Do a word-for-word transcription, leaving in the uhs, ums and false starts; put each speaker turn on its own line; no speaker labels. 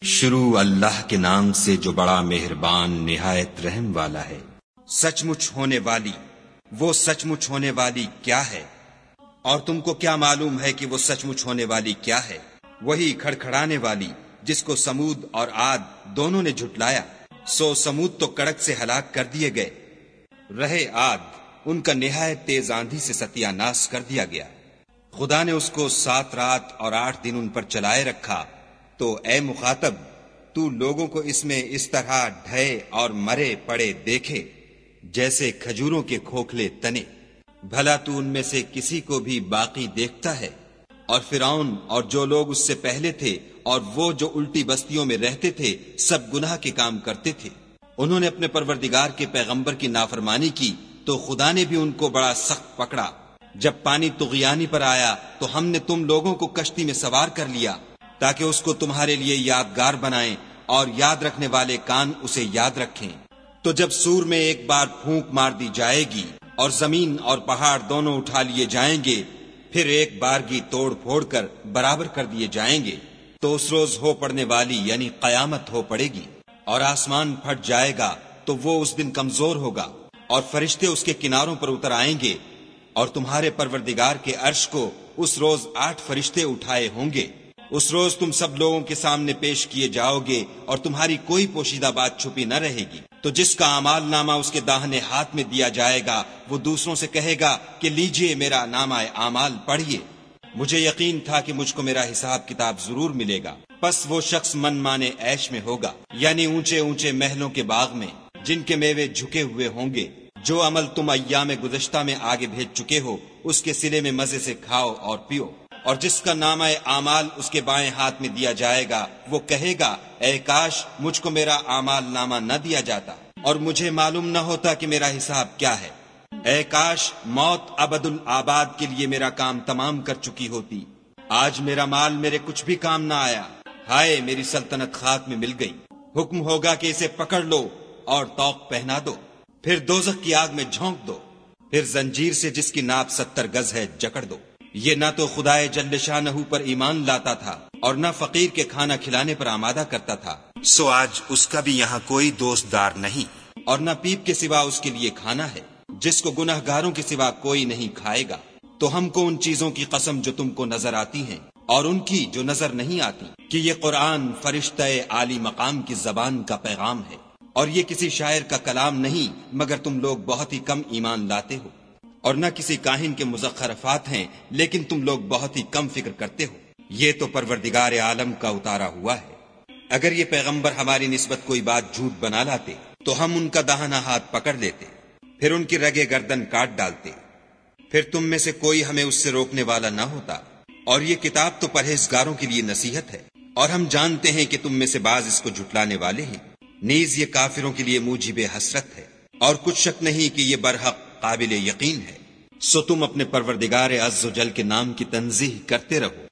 شروع اللہ کے نام سے جو بڑا مہربان نہایت رحم والا ہے۔ سچ مچ ہونے والی، وہ سچ مچ ہونے والی کیا ہے؟ اور تم کو کیا معلوم ہے کہ وہ سچ مچ ہونے والی کیا ہے؟ وہی کھڑکھڑانے والی جس کو سمود اور عاد دونوں نے جھٹلایا۔ سو سمود تو کڑک سے ہلاک کر دیے گئے، رہے عاد ان کا نہایت تیز آندھی سے ستیہ ناش کر دیا گیا۔ خدا نے اس کو سات رات اور آٹھ دن ان پر چلائے رکھا۔ تو اے مخاطب، تو لوگوں کو اس میں اس طرح ڈھے اور مرے پڑے دیکھے جیسے کھجوروں کے کھوکھلے تنے۔ بھلا تو ان میں سے کسی کو بھی باقی دیکھتا ہے؟ اور فرعون اور جو لوگ اس سے پہلے تھے اور وہ جو الٹی بستیوں میں رہتے تھے سب گناہ کے کام کرتے تھے۔ انہوں نے اپنے پروردگار کے پیغمبر کی نافرمانی کی تو خدا نے بھی ان کو بڑا سخت پکڑا۔ جب پانی طغیانی پر آیا تو ہم نے تم لوگوں کو کشتی میں سوار کر لیا تاکہ اس کو تمہارے لیے یادگار بنائیں اور یاد رکھنے والے کان اسے یاد رکھیں۔ تو جب سور میں ایک بار پھونک مار دی جائے گی اور زمین اور پہاڑ دونوں اٹھا لیے جائیں گے، پھر ایک بارگی توڑ پھوڑ کر برابر کر دیے جائیں گے، تو اس روز ہو پڑنے والی یعنی قیامت ہو پڑے گی، اور آسمان پھٹ جائے گا تو وہ اس دن کمزور ہوگا، اور فرشتے اس کے کناروں پر اتر آئیں گے، اور تمہارے پروردگار کے عرش کو اس روز آٹھ فرشتے اٹھائے ہوں گے۔ اس روز تم سب لوگوں کے سامنے پیش کیے جاؤ گے اور تمہاری کوئی پوشیدہ بات چھپی نہ رہے گی۔ تو جس کا اعمال نامہ اس کے داہنے ہاتھ میں دیا جائے گا وہ دوسروں سے کہے گا کہ لیجئے میرا نامہ اعمال پڑھیے، مجھے یقین تھا کہ مجھ کو میرا حساب کتاب ضرور ملے گا۔ پس وہ شخص من مانے عیش میں ہوگا، یعنی اونچے اونچے محلوں کے باغ میں جن کے میوے جھکے ہوئے ہوں گے۔ جو عمل تم ایام گزشتہ میں آگے بھیج چکے ہو اس کے صلے میں مزے سے کھاؤ اور پیو۔ اور جس کا نامہ اعمال اس کے بائیں ہاتھ میں دیا جائے گا وہ کہے گا اے کاش مجھ کو میرا اعمال نامہ نہ دیا جاتا اور مجھے معلوم نہ ہوتا کہ میرا حساب کیا ہے۔ اے کاش موت ابد الآباد کے لیے میرا کام تمام کر چکی ہوتی۔ آج میرا مال میرے کچھ بھی کام نہ آیا، ہائے میری سلطنت خاک میں مل گئی۔ حکم ہوگا کہ اسے پکڑ لو اور طوق پہنا دو، پھر دوزخ کی آگ میں جھونک دو، پھر زنجیر سے جس کی ناپ ستر گز ہے جکڑ دو۔ یہ نہ تو خدائے جل شانہ پر ایمان لاتا تھا اور نہ فقیر کے کھانا کھلانے پر آمادہ کرتا تھا، سو آج اس کا بھی یہاں کوئی دوست دار نہیں، اور نہ پیپ کے سوا اس کے لیے کھانا ہے جس کو گناہ گاروں کے سوا کوئی نہیں کھائے گا۔ تو ہم کو ان چیزوں کی قسم جو تم کو نظر آتی ہیں اور ان کی جو نظر نہیں آتی کہ یہ قرآن فرشتہ عالی مقام کی زبان کا پیغام ہے، اور یہ کسی شاعر کا کلام نہیں مگر تم لوگ بہت ہی کم ایمان لاتے ہو، اور نہ کسی کاہن کے مزخرفات ہیں لیکن تم لوگ بہت ہی کم فکر کرتے ہو۔ یہ تو پروردگار عالم کا اتارا ہوا ہے۔ اگر یہ پیغمبر ہماری نسبت کوئی بات جھوٹ بنا لاتے تو ہم ان کا داہنا ہاتھ پکڑ لیتے، پھر ان کی رگے گردن کاٹ ڈالتے، پھر تم میں سے کوئی ہمیں اس سے روکنے والا نہ ہوتا۔ اور یہ کتاب تو پرہیزگاروں کے لیے نصیحت ہے، اور ہم جانتے ہیں کہ تم میں سے بعض اس کو جھٹلانے والے ہیں، نیز یہ کافروں کے لیے موجب حسرت ہے، اور کچھ شک نہیں کہ یہ برحق قابل یقین ہے۔ سو تم اپنے پروردگار عز و جل کے نام کی تنزیہ کرتے رہو۔